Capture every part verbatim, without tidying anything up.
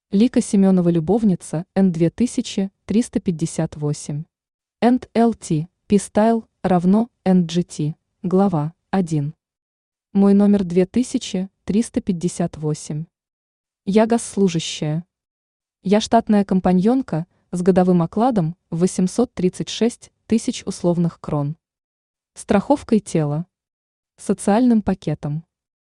Лика Семенова любовница Н две тысячи триста пятьдесят восемь. энд эл ти P-Style равно эн джи ти. Глава один. Мой номер две тысячи триста пятьдесят восемь. Я госслужащая. Я штатная компаньонка с годовым окладом в восемьсот тридцать шесть тысяч условных крон. Страховкой тела. Социальным пакетом.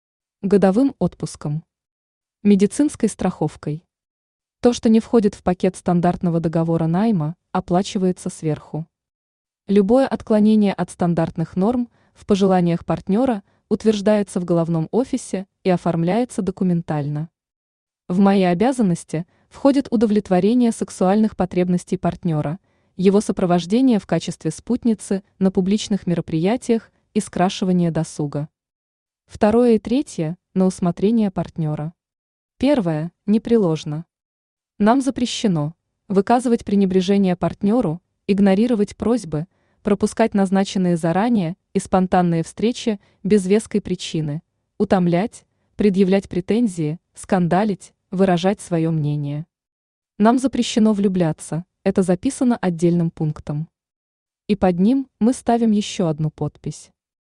Годовым отпуском. Медицинской страховкой. То, что не входит в пакет стандартного договора найма, оплачивается сверху. Любое отклонение от стандартных норм в пожеланиях партнера утверждается в головном офисе и оформляется документально. В мои обязанности входит удовлетворение сексуальных потребностей партнера, его сопровождение в качестве спутницы на публичных мероприятиях и скрашивание досуга. Второе и третье – на усмотрение партнера. Первое – непреложно. Нам запрещено выказывать пренебрежение партнеру, игнорировать просьбы, пропускать назначенные заранее и спонтанные встречи без веской причины, утомлять, предъявлять претензии, скандалить, выражать свое мнение. Нам запрещено влюбляться, это записано отдельным пунктом. И под ним мы ставим еще одну подпись.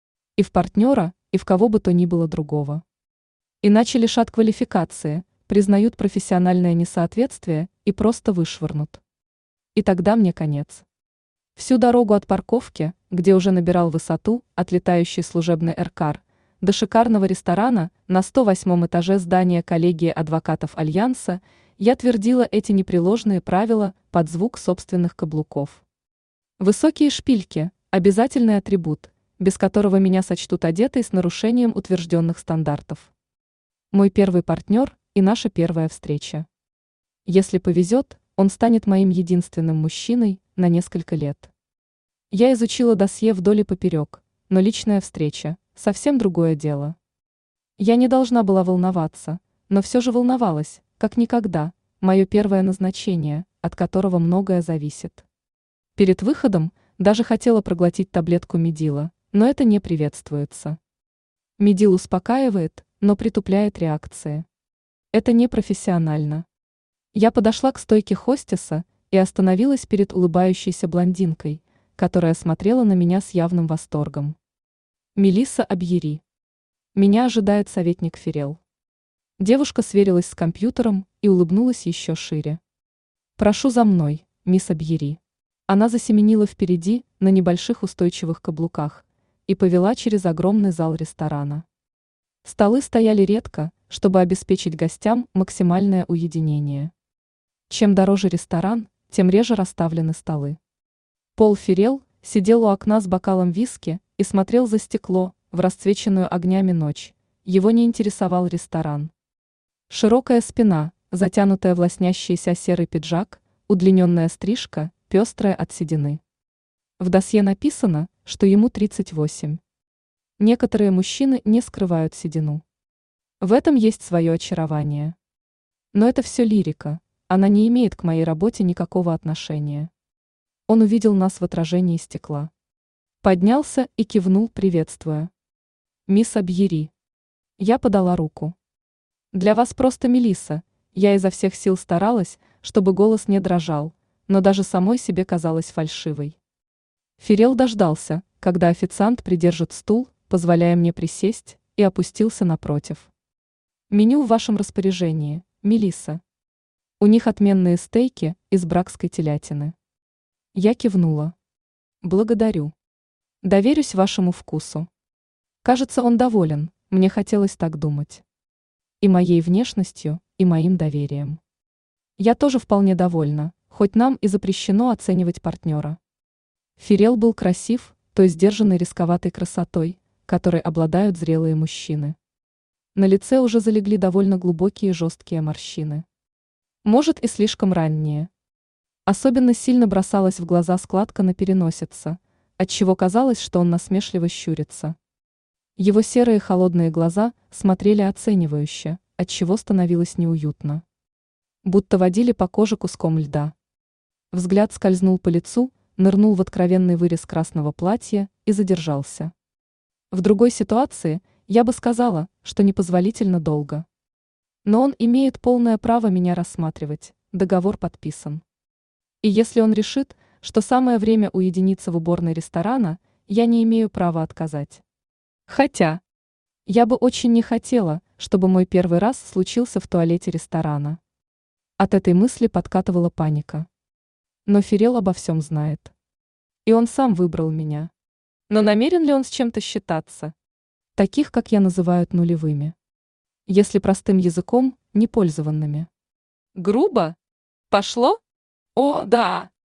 И в партнера, и в кого бы то ни было другого. Иначе лишат квалификации, признают профессиональное несоответствие и просто вышвырнут. И тогда мне конец. Всю дорогу от парковки, где уже набирал высоту отлетающий служебный эркар, до шикарного ресторана на сто восьмом этаже здания коллегии адвокатов Альянса, я твердила эти непреложные правила под звук собственных каблуков. Высокие шпильки – обязательный атрибут, без которого меня сочтут одетой с нарушением утвержденных стандартов. Мой первый партнер и наша первая встреча. Если повезет, он станет моим единственным мужчиной на несколько лет. Я изучила досье вдоль и поперек, но личная встреча – совсем другое дело. Я не должна была волноваться, но все же волновалась, как никогда, мое первое назначение, от которого многое зависит. Перед выходом даже хотела проглотить таблетку Медила, но это не приветствуется. Медил успокаивает, но притупляет реакции. Это непрофессионально. Я подошла к стойке хостеса и остановилась перед улыбающейся блондинкой, которая смотрела на меня с явным восторгом. Мелисса Абьери. Меня ожидает советник Фирел. Девушка сверилась с компьютером и улыбнулась еще шире. Прошу за мной, мисс Абьери. Она засеменила впереди на небольших устойчивых каблуках и повела через огромный зал ресторана. Столы стояли редко, чтобы обеспечить гостям максимальное уединение. Чем дороже ресторан, тем реже расставлены столы. Пол Фирел сидел у окна с бокалом виски и смотрел за стекло в расцвеченную огнями ночь. Его не интересовал ресторан. Широкая спина, затянутая в лоснящийся серый пиджак, удлиненная стрижка, пестрая от седины. В досье написано, что ему тридцать восемь. Некоторые мужчины не скрывают седину. В этом есть свое очарование. Но это все лирика, она не имеет к моей работе никакого отношения. Он увидел нас в отражении стекла. Поднялся и кивнул, приветствуя. Мисс Абьери. Я подала руку. Для вас просто Мелисса, я изо всех сил старалась, чтобы голос не дрожал, но даже самой себе казалась фальшивой. Фирел дождался, когда официант придержит стул, позволяя мне присесть, и опустился напротив. Меню в вашем распоряжении, Мелисса. У них отменные стейки из бракской телятины. Я кивнула. Благодарю. Доверюсь вашему вкусу. Кажется, он доволен, мне хотелось так думать. И моей внешностью, и моим доверием. Я тоже вполне довольна, хоть нам и запрещено оценивать партнера. Фирел был красив, той сдержанной рисковатой красотой, которой обладают зрелые мужчины. На лице уже залегли довольно глубокие жесткие морщины. Может, и слишком ранние. Особенно сильно бросалась в глаза складка на переносице, отчего казалось, что он насмешливо щурится. Его серые холодные глаза смотрели оценивающе, отчего становилось неуютно. Будто водили по коже куском льда. Взгляд скользнул по лицу, нырнул в откровенный вырез красного платья и задержался. В другой ситуации я бы сказала, что непозволительно долго. Но он имеет полное право меня рассматривать, договор подписан. И если он решит, что самое время уединиться в уборной ресторана, я не имею права отказать. Хотя, я бы очень не хотела, чтобы мой первый раз случился в туалете ресторана. От этой мысли подкатывала паника. Но Фирел обо всем знает. И он сам выбрал меня. Но намерен ли он с чем-то считаться? Таких, как я, называют нулевыми. Если простым языком, непользованными. Грубо? Пошло? О, да!